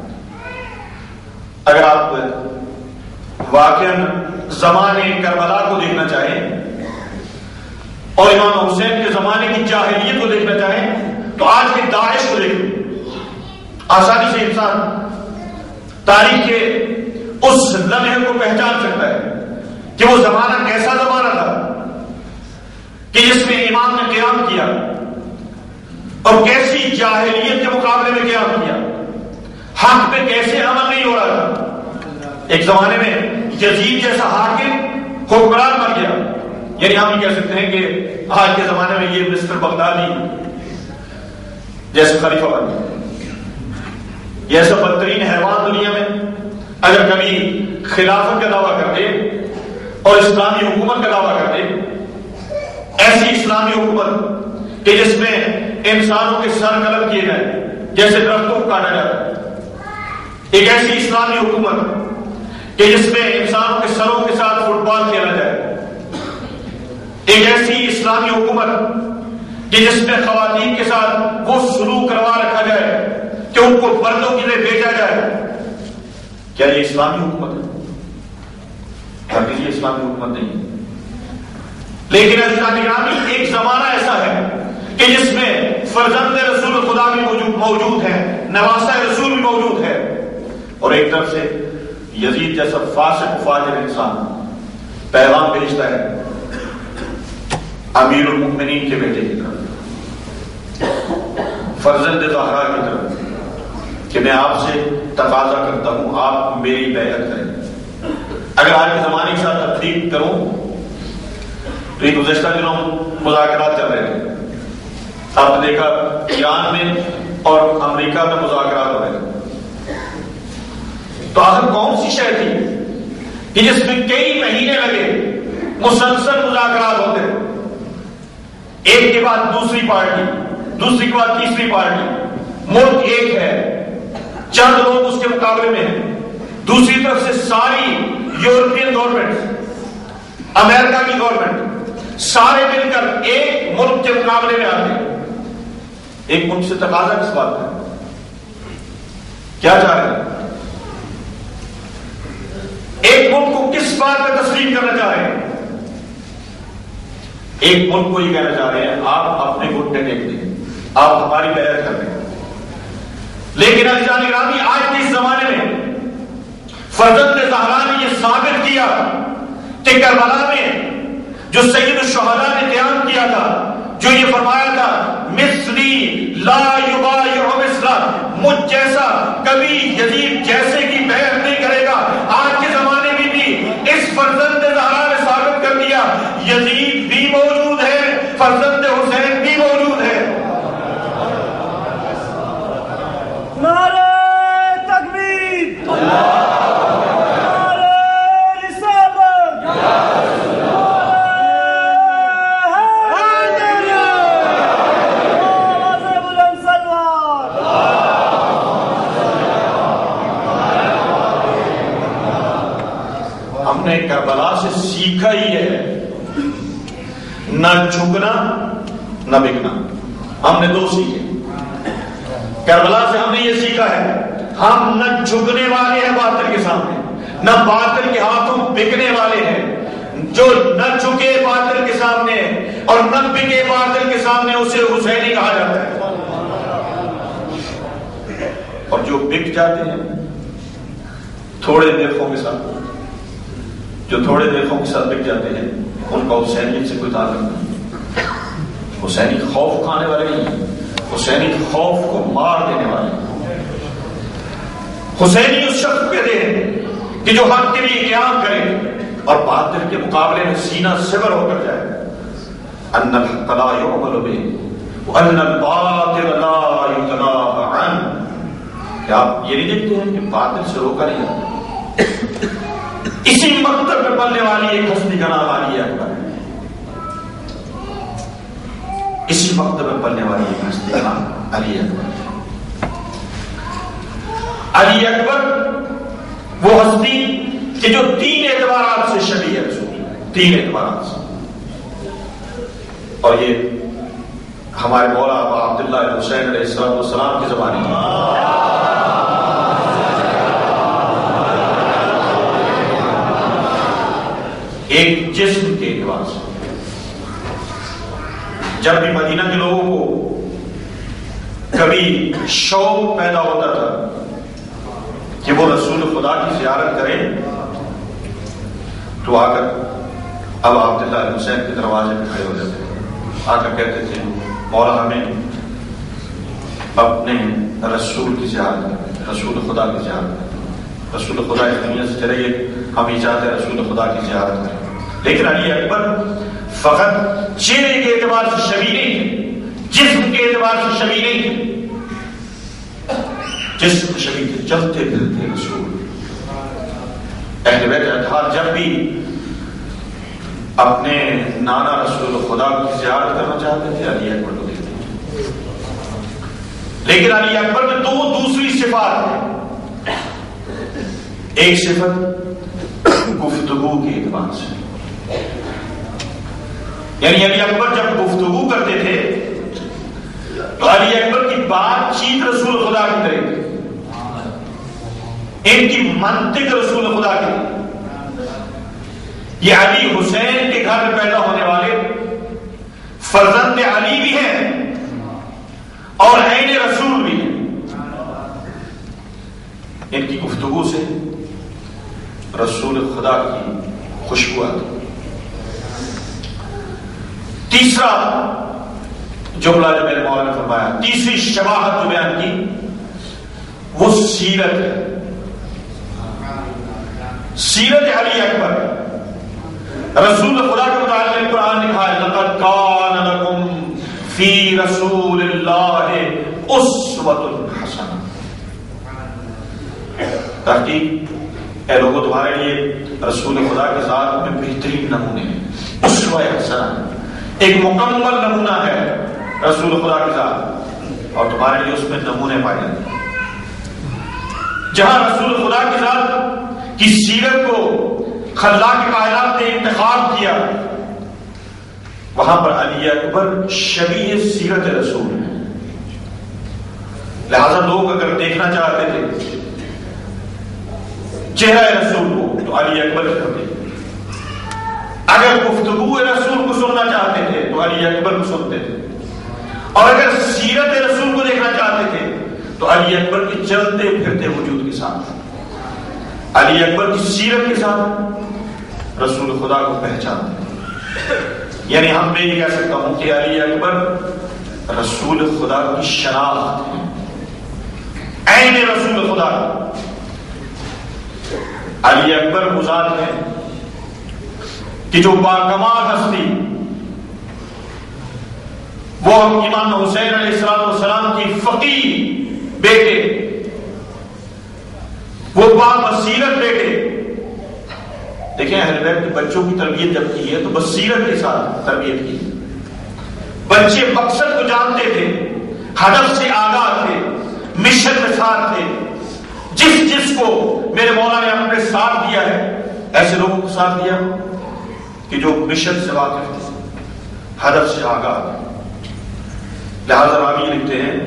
اگر آپ واقعاً زمانے کربلا کو دیکھنا چاہیں اور امام حسین کے زمانے کی جاہلیت کو دیکھنا چاہیں تو آج کے داعش کو دیکھیں. آسانی سے انسان تاریخ کے اس لمحے کو پہچان سکتا ہے کہ وہ زمانہ کیسا زمانہ تھا کہ جس میں امام نے قیام کیا اور کیسی جاہلیت کے مقابلے میں قیام کیا. حق پہ کیسے عمل نہیں ہو رہا تھا. ایک زمانے میں یزید جیسا حاکم حکمران بن گیا. یعنی ہم یہ کہہ سکتے ہیں کہ آج کے زمانے میں یہ مسٹر بغدادی جیسے خلیفہ بن گیا. یہ ایسا بدترین حیوان دنیا میں اگر کبھی خلافت کا دعویٰ کر دے اور اسلامی حکومت کا دعویٰ کر دے, ایسی اسلامی حکومت کہ جس میں انسانوں کے سر قلم کیے گئے جیسے درختوں کو کاٹا جاتا ہے, ایک ایسی اسلامی حکومت کہ جس میں انسانوں کے سروں کے ساتھ فٹ بال کھیلا جائے, ایک ایسی اسلامی حکومت کہ جس میں خواتین کے ساتھ وہ سلوک کروا رکھا جائے کہ ان کو پردوں کے لیے بھیجا جائے. کیا یہ اسلامی حکومت ہے؟ ہرگز یہ اسلامی حکومت نہیں ہے. لیکن ایک زمانہ ایسا ہے کہ جس میں فرزند رسول خدا بھی موجود ہے, نواسہ رسول بھی موجود ہے, اور ایک طرف سے یزید جیسا فاسق و فاجر انسان پیغام بھیجتا ہے امیر المؤمنین کے بیٹے کی طرف, فرزند زہرا کی طرف, کہ میں آپ سے تقاضا کرتا ہوں آپ میری بیعت کریں. اگر آج کے زمانے کے ساتھ تفریق کروں تو یہ گزشتہ دنوں مذاکرات چل رہے تھے. آپ نے دیکھا ایران میں اور امریکہ میں مذاکرات ہو رہے تھے. تو آخر کون سی شے تھی کہ جس میں کئی مہینے لگے, مسلسل مذاکرات ہوتے, ایک کے بعد دوسری پارٹی, دوسری کے بعد تیسری پارٹی. ملک ایک ہے, چند لوگ اس کے مقابلے میں ہیں, دوسری طرف سے ساری یورپین گورنمنٹ, امریکہ کی گورنمنٹ, سارے مل کر ایک ملک کے مقابلے میں آتے ہیں. ایک ملک سے تقاضا کس بات کا, کیا چاہ رہے ہیں؟ ایک ملک کو کس بات پہ تسلیم کرنا چاہ رہے ہیں؟ ایک ملک کو یہ کہنا چاہ رہے ہیں آپ اپنے گھٹنے ٹیک دیں, آپ ہماری بیعت کر دیں. لیکن عزیزان گرامی آج کے اس زمانے میں فرزند زہرا نے یہ ثابت کیا کہ کربلا میں جو سید الشہداء نے قیام کیا تھا, جو یہ فرمایا تھا مثلی لا یبایع مثلا, مجھ جیسا کبھی یزید جیسے کی بیعت نہیں کرے گا. آج کے زمانے میں بھی اس فرزند زہرا نے ثابت کر دیا یزید بھی موجود ہے, فرزند حسین بھی موجود ہے. نعرہ تکبیر, نعرہ رسالت, ہم نے کربلا سے سیکھا ہی ہے نہ جھکنا نہ بکنا. ہم نے دو سیکھے. کربلا سے ہم نے یہ سیکھا ہے ہم نہ جھکنے والے ہیں باطل کے سامنے, نہ باطل کے ہاتھوں بکنے والے ہیں. جو نہ جھکے باطل کے سامنے اور نہ بکے باطل کے سامنے اسے حسینی کہا جاتا ہے. اور جو بک جاتے ہیں تھوڑے دیکھوں کے ساتھ, جو تھوڑے دیکھوں کے ساتھ بک جاتے ہیں ان کا حسینیت سے کوئی تعلق نہیں. حسینی خوف کھانے والے نہیں, حسینی خوف کو مار دینے والے. حسینی اس شخص کو کہتے ہیں کہ جو حق کے لیے قیام کرے اور باطل کے مقابلے میں سینہ صبر ہو کر جائے. ان الحق لا يعمل به وان الباطل لا يتناهى عنه. کیا آپ یہ نہیں دیکھتے ہیں کہ باطل سے روکا نہیں جاتا؟ اسی مکتب میں پلنے والی ایک ہستی کا نام علی اکبر ہے. اسی مکتب میں پلنے والی ایک ہستی کا نام علی اکبر. علی اکبر وہ ہستی کہ جو تین اعتبارات سے شبیہ ہے رسول, تین اعتبارات سے. اور یہ ہمارے مولا ابا عبداللہ حسین علیہ السلام کے زمانے میں ایک جسم کے اعتبار سے جب بھی مدینہ کے لوگوں کو کبھی شوق پیدا ہوتا تھا کہ وہ رسول خدا کی زیارت کریں تو آ کر اب عبداللہ حسین کے دروازے پہ کھڑے ہو جاتے تھے، آ کر کہتے تھے مولا ہمیں اپنے رسول کی زیارت کریں، رسول خدا کی زیارت کریں، رسول خدا اس دنیا سے چلے گئے، ہم ہی چاہتے ہیں رسول خدا کی زیارت کریں۔ لیکن علی اکبر فقط چہرے کے اعتبار سے شبیہ نہیں تھے، جسم کے اعتبار سے شبیہ نہیں تھے، جسم شبیہ تھے، چلتے پھرتے رسول۔ اہل بیت اطہار جب بھی اپنے نانا رسول خدا کی زیارت کرنا چاہتے تھے علی اکبر کو دیکھتے تھے۔ لیکن علی اکبر میں دو دوسری صفات ہیں، ایک صفت گفتگو کے اعتبار سے، یعنی علی اکبر جب گفتگو کرتے تھے تو علی اکبر کی بات چیت رسول خدا کی طرح تھی، ان کی منطق رسول خدا کی تھی۔ یہ علی حسین کے گھر میں پیدا ہونے والے فرزند علی بھی ہیں اور عین رسول بھی ہیں، ان کی گفتگو سے رسول خدا کی خوشبو آتی۔ تیسرا جملہ جو میرے مولا نے فرمایا، تیسری شباہت جو بیان کی وہ سیرت ہے، سیرت علی اکبر۔ رسول خدا کے متعلق قرآن نے کہا ہے لقد کان لکم فی رسول اللہ اسوۃ حسنہ، تحقیق اے لوگوں تمہارے لیے رسول خدا کے ذات میں بہترین نمونے ہیں، اسوہ حسنہ ایک مکمل نمونہ ہے رسول خدا کے ذات، اور تمہارے لیے اس میں نمونے پائے جاتے ہیں۔ جہاں رسول خدا کے ذات کی سیرت کو خلاق کائنات نے انتخاب کیا، وہاں پر علی اکبر شبیہ سیرت رسول ہے، لہذا لوگ اگر دیکھنا چاہتے تھے چہرہ رسول کو تو علی اکبر کرتے، اگر گفتگو رسول کو سننا چاہتے تھے تو علی اکبر کو سنتے تھے، اور اگر سیرت رسول کو دیکھنا چاہتے تھے تو علی اکبر کے چلتے پھرتے وجود کے ساتھ، علی اکبر کی سیرت کے ساتھ رسول خدا کو پہچانتے ہیں۔ یعنی ہم میں یہ کہہ سکتا ہوں کہ علی اکبر رسول خدا کی شناخت ہے، عین رسول خدا۔ علی اکبر وہ ذات ہے کہ جو باکمال ہستی، وہ امام حسین علیہ السلام کی فقیہ بیٹے، وہ بصیرت بیٹے۔ دیکھیں اہل بیت کے بچوں کی تربیت جب کی ہے تو بصیرت کے ساتھ تربیت کی، بچے مقصد کو جانتے تھے، ہدف سے آگاہ تھے، مشن میں ساتھ تھے۔ جس کو میرے مولا نے اپنے ساتھ دیا ہے ایسے لوگوں کو ساتھ دیا کہ جو مشن سے واقف تھے، ہدف سے آگاہ تھے۔ لہذا راوی لکھتے ہیں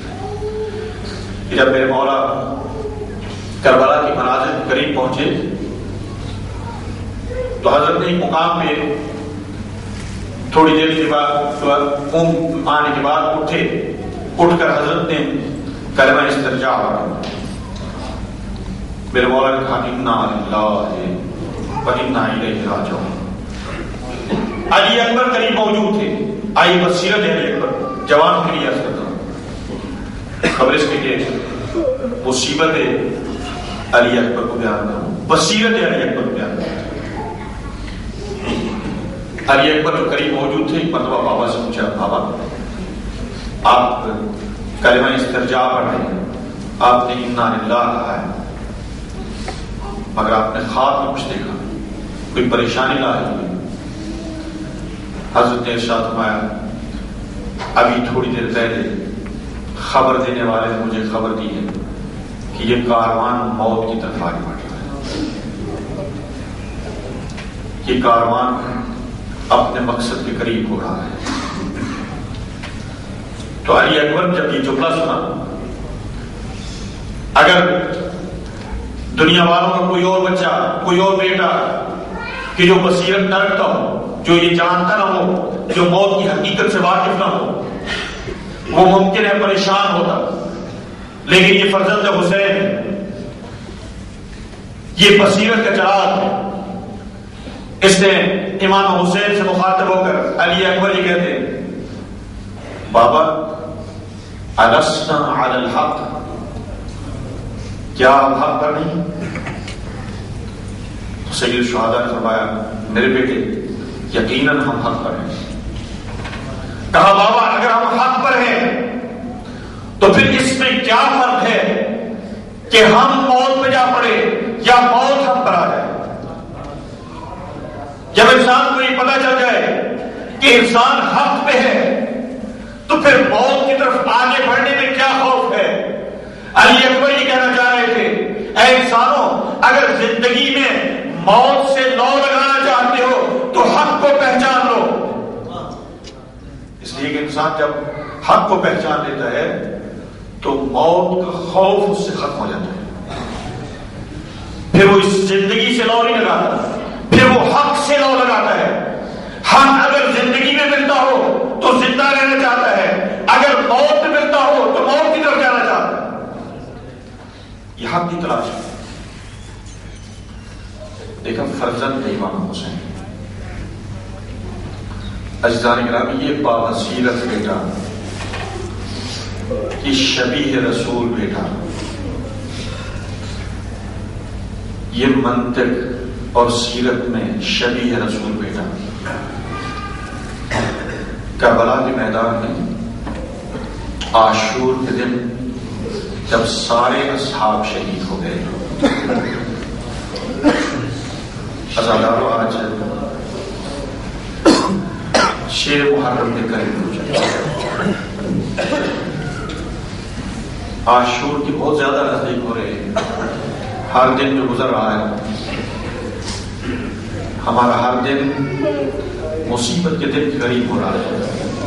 کہ جب میرے مولا کربلا کی مناظر کے قریب پہنچے تو حضرت نے ایک مقام پہ تھوڑی دیر کے بعد اونگ آنے کے بعد اٹھ کر حضرت نے کلمہ استرجاع پڑھا۔ میرے مولا نے کہا انا للہ و انا الیہ راجعون۔ علی اکبر قریب موجود تھے، آئی بصیرت علی اکبر، جوان کے لیے عرض کرتا ہوں، خبر اس کی کہ مصیبت علی اکبر کو بیان کروں، بصیرت علی اکبر کو بیان کروں۔ علی اکبر جو قریب موجود تھے، مرتبہ بابا سے پوچھا بابا آپ کلمہ استرجاع پڑھ رہے ہیں، آپ نے انا للہ کہا ہے، مگر آپ نے خواب میں کچھ دیکھا، کوئی پریشانی لاحق ہوئی؟ حضرت نے ارشاد فرمایا ابھی تھوڑی دیر پہلے خبر دینے والے نے مجھے خبر دی ہے کہ یہ کاروان موت کی طرف آگے بڑھ رہا ہے، یہ کاروان اپنے مقصد کے قریب ہو رہا ہے۔ تو علی اکبر جب یہ جملہ سنا، اگر دنیا والوں کا کوئی اور بچہ، کوئی اور بیٹا کہ جو بصیرت نہ رکھتا ہو، جو یہ جانتا نہ ہو، جو موت کی حقیقت سے واقف نہ ہو، وہ ممکن ہے پریشان ہوتا. لیکن یہ فرزند حسین ہے، یہ بصیرت کا چراغ ہے. اس نے امام حسین سے مخاطب ہو کر علی اکبر یہ کہتے ہیں، بابا السنا علی الحق، کیا آپ حق پر نہیں؟ سید الشہداء نے فرمایا، میرے بیٹے یقیناً ہم حق پر ہیں. کہا بابا اگر ہم حق پر ہیں تو پھر اس میں کیا فرق ہے کہ ہم موت پہ جا پڑے یا موت ہم پر آ جائے؟ جب انسان کو یہ پتا چل جائے کہ انسان حق پہ ہے تو پھر موت کی طرف آگے بڑھنے میں کیا خوف ہے؟ علی اکبر یہ کہنا چاہ رہے تھے، اے انسانوں، اگر زندگی میں موت سے لو لگانا چاہتے ہو تو حق کو پہچان لو. اس لیے کہ انسان جب حق کو پہچان لیتا ہے تو موت کا خوف اس سے ختم ہو جاتا ہے. پھر وہ اس زندگی سے لو نہیں لگاتا، پھر وہ حق سے لو لگاتا ہے. حق اگر زندگی میں ملتا ہو تو زندہ رہنا چاہتا ہے، اگر موت میں ملتا ہو تو موت کی طرف جانا چاہتا ہے. یہ حق کی تلاش ہے. دیکھا فرزند امام حسین، عزیزان گرامی، یہ بابصیرت بیٹا، یہ شبیہ رسول بیٹا، یہ منطق اور سیرت میں شبیہ رسول بیٹا کربلا کے میدان میں عاشور کے دن جب سارے اصحاب شہید ہو گئے. عزادارو آج شیر محرم کے قریب ہو جائے، عاشور کی بہت زیادہ نزدیک ہو رہے ہیں. ہر دن جو گزر رہا ہے، ہمارا ہر دن مصیبت کے دن قریب ہو رہا ہے.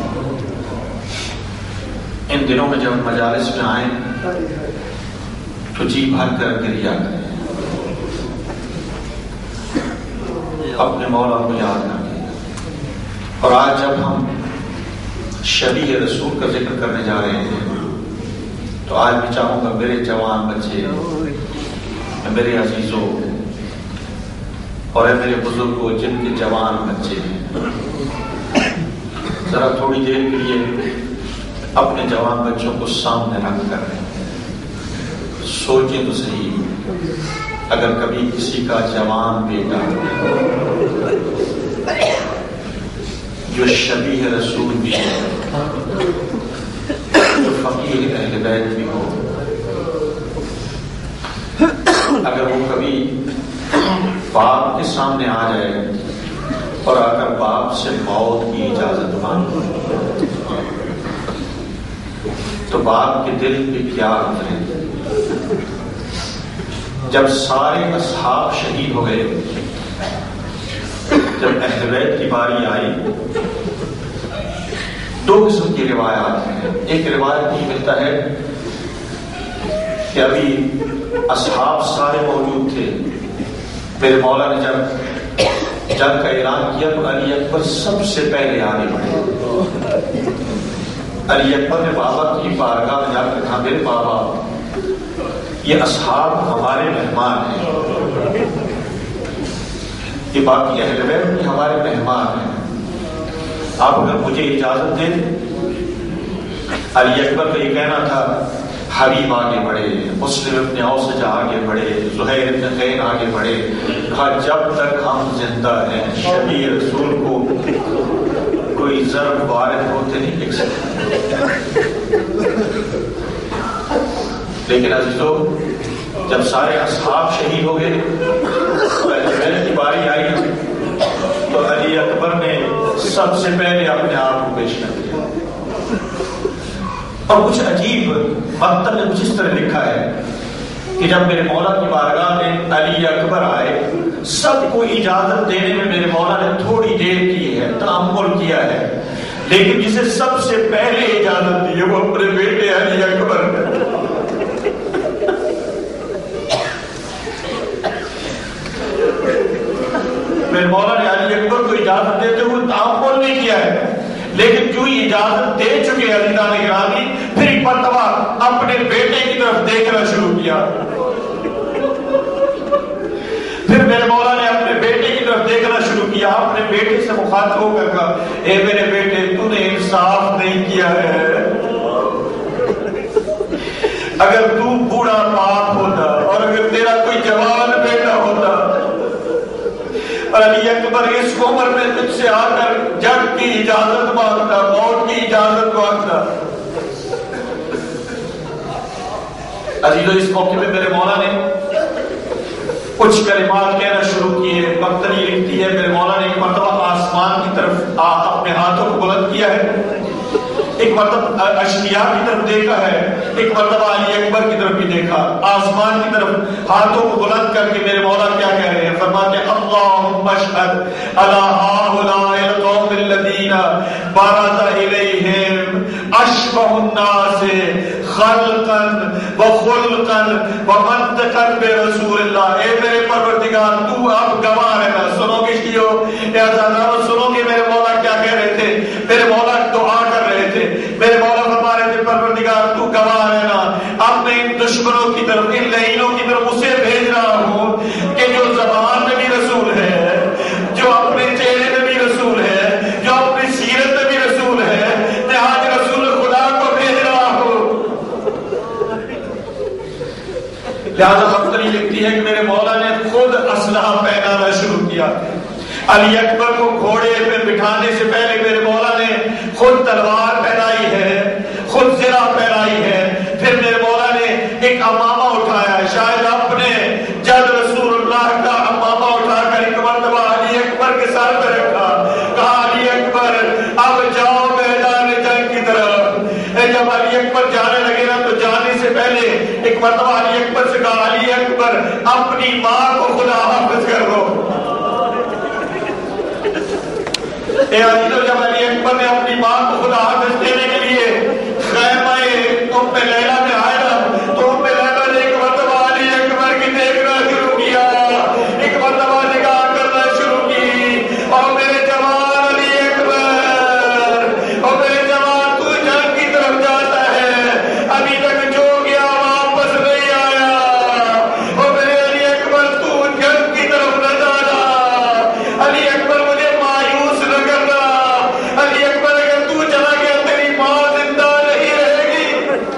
ان دنوں میں جب مجالس میں آئیں تو جی بھر کر گریا کریں، اپنے مولا کو یاد کریں. اور آج جب ہم شبیہ رسول کا ذکر کرنے جا رہے ہیں تو آج بھی چاہوں گا میرے جوان بچے، میرے عزیزوں اور میرے بزرگوں جن کے جوان بچے ہیں، ذرا تھوڑی دیر کے لیے اپنے جوان بچوں کو سامنے رکھ کر سوچیں تو صحیح، اگر کبھی کسی کا جوان بیٹا جو شبیہ رسول بھی ہے، جو فقیہ اہل بیت بھی ہو، اگر وہ کبھی باپ کے سامنے آ جائے اور آ کر باپ سے موت کی اجازت مانگے تو باپ کے دل پہ کیا اترے؟ جب سارے اصحاب شہید ہو گئے، جب اہل بیت کی باری آئی، دو قسم کی روایات ہیں. ایک روایت یہ ملتا ہے کہ ابھی اصحاب سارے موجود تھے، میرے مولا نے جب جنگ کا اعلان کیا تو علی اکبر سب سے پہلے آگے بڑھے. علی اکبر نے بابا کی بارگاہ میں جا کر کہا، میرے بابا یہ اصحاب ہمارے مہمان ہیں، یہ باقی اہل بیت بھی ہمارے مہمان ہیں، آپ اگر مجھے اجازت دیں. علی اکبر کا یہ کہنا تھا، حبیب آگے بڑھے، مسلم ابن اوسج آگے بڑھے، زہیر ابن خیر آگے بڑھے، کہا جب تک ہم زندہ ہیں شبیہ رسول کو کوئی ضرب وارد ہوتے نہیں دیکھ سکتے. لیکن عزیزو، جب سارے اصحاب شہید ہو گئے اور اہل بیت کی باری آئی تو علی اکبر نے سب سے پہلے اپنے آپ کو پیش کر دیا. اور کچھ عجیب مکتب نے کچھ اس طرح لکھا ہے کہ جب میرے مولا کی بارگاہ میں علی اکبر آئے، سب کو اجازت دینے میں میرے مولا نے تھوڑی دیر کی ہے، تأمل کیا ہے، لیکن جسے سب سے پہلے اجازت دی ہے وہ اپنے بیٹے علی اکبر نے. میرے مولا یوں اجازت دے چکے عزیزان گرامی، پھر ایک مرتبہ اپنے بیٹے کی طرف دیکھنا شروع کیا. پھر میرے مولا نے اپنے بیٹے کی طرف دیکھنا شروع کیا. اپنے بیٹے سے مخاطب ہو کر کہا اے میرے بیٹے تو نے انصاف نہیں کیا ہے. اگر تو بوڑھا باپ ہوتا اور اگر تیرا کوئی جوان بیٹا ہوتا اور علی اکبر اس عمر میں تجھ سے آ کر جنگ کی اجازت مانگتا، موت کی اجازت مانگتا. عزیزو اس موقع پہ میرے مولا نے کچھ کلمات کہنا شروع کیے. بختری لکھتی ہے میرے مولا نے ایک مرتبہ آسمان کی طرف اپنے ہاتھوں کو بلند کیا ہے، ایک مرتبہ اشیاء کی طرف دیکھا ہے، ایک مرتبہ علی اکبر کی طرف بھی دیکھا. آسمان کی طرف ہاتھوں کو بلند کر کے میرے مولا کیا کہہ رہے ہیں؟ فرماتے ہیں اللہم اشہد علی ہؤلاء القوم الذین برز الیہم اشبہ الناس خلقا وخلقا ومنطقا برسول اللہ. اے میرے پروردگار تو اب گواہ رہنا. سنو گے شیعو، اے عزیزانو سنو گے میرے مولا کیا کہہ رہے تھے. میرے مولا دعا کر رہے تھے، میرے مولا فرما رہے تھے پروردگار تو گواہ رہنا، اب میں ان دشمنوں کی طرف، ان لعینوں کی طرف اسے بھیج رہا ہوں کہ جو زبان میں بھی رسول ہے، جو اپنے چہرے میں بھی رسول ہے، جو اپنی سیرت میں بھی رسول ہے، میں آج رسول خدا کو بھیج رہا ہوں. لہذا بختری لکھتی ہے کہ میرے مولا نے خود اسلحہ پہنانا شروع کیا. علی اکبر کو گھوڑے پہ بٹھانے سے پہلے میرے مولا نے خود تلوار پہنائی ہے، خود زرہ پہنائی ہے. پھر میرے مولا نے ایک امامہ اٹھایا، شاید اپنے جد رسول اللہ کا امامہ اٹھا کر ایک مرتبہ علی اکبر کے سر پہ رکھا. کہا علی اکبر اب جاؤ میدان جنگ کی طرف. جب علی اکبر جانے لگے نا تو جانے سے پہلے ایک مرتبہ علی اکبر سے کہا علی اکبر اپنی ماں کو خدا حافظ کر دو. اے عزیزو جب علی اکبر نے اپنی ماں کو خدا حافظ دینے کے لیے خیمہ ام لیلہ میں آیا نا تو ام لیلہ نے ایک مرتبہ علی اکبر کی دیکھنا شروع کیا، ایک مرتبہ نگاہ کرنا شروع کی. اور میرے جوان علی اکبر، اور میرے جوان تو جنگ کی طرف جاتا ہے، ابھی تک جو گیا واپس نہیں آیا. اور میرے علی اکبر تو جنگ کی طرف نہ جانا. علی اکبر مجھے مایوس نہ کرنا. علی اکبر اگر تو چلا گیا تیری ماں زندہ نہیں رہے گی.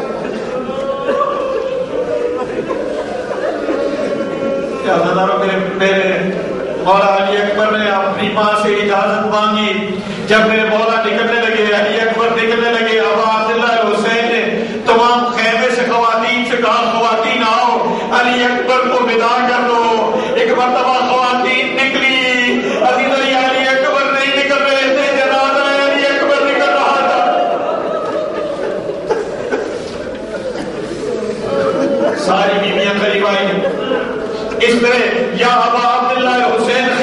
کیا میرے مولا علی اکبر نے اپنی ماں سے اجازت مانگی. جب میرے مولا نکلنے لگے، علی اکبر نکلنے لگے، ابا عبداللہ حسین نے تمام خیمے سے خواتین سے کہا خواتین آؤ علی اکبر کو ودا کر دو. ایک مرتبہ خواتین نکلی. علی اکبر نہیں نکل رہے تھے، جنازہ علی اکبر نکل رہا تھا. ساری بیویاں قریب آئی اس طرح یا ابا عبداللہ حسین